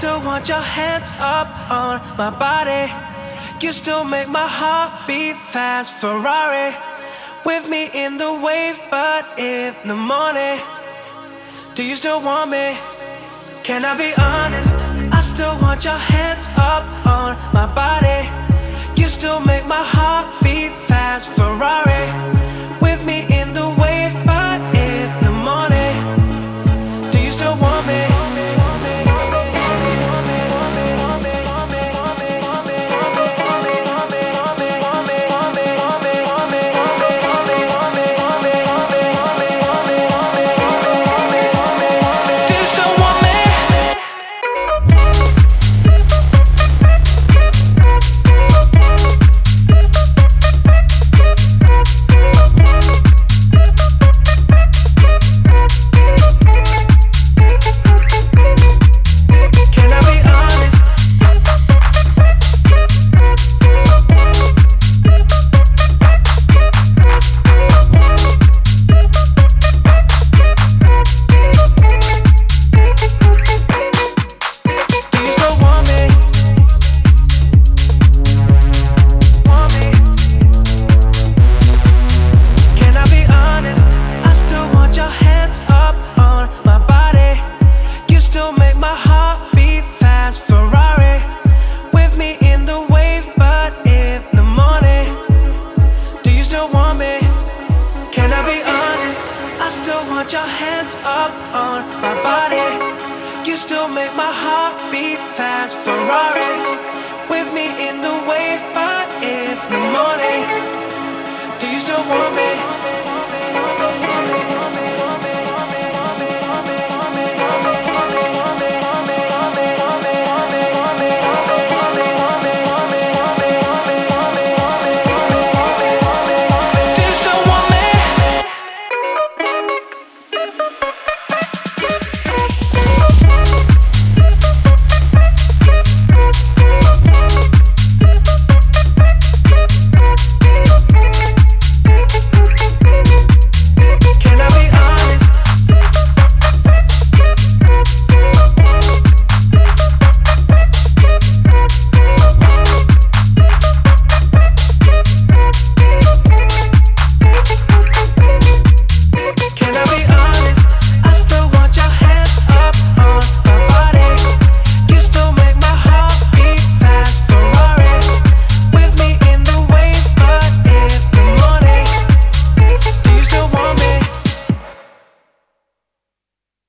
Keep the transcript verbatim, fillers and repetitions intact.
still want your hands up on my body. You still make my heart beat fast. Ferrari with me in the wave, but in the morning. Do you still want me? Can I be honest? I still want your hands up on my body. You still make my heart beat fast. Ferrari with me in the wave, but in the morning. Do you still want me? I still want your hands up on my body. You still make my heart beat fast. Ferrari with me in the wave, but in the morning.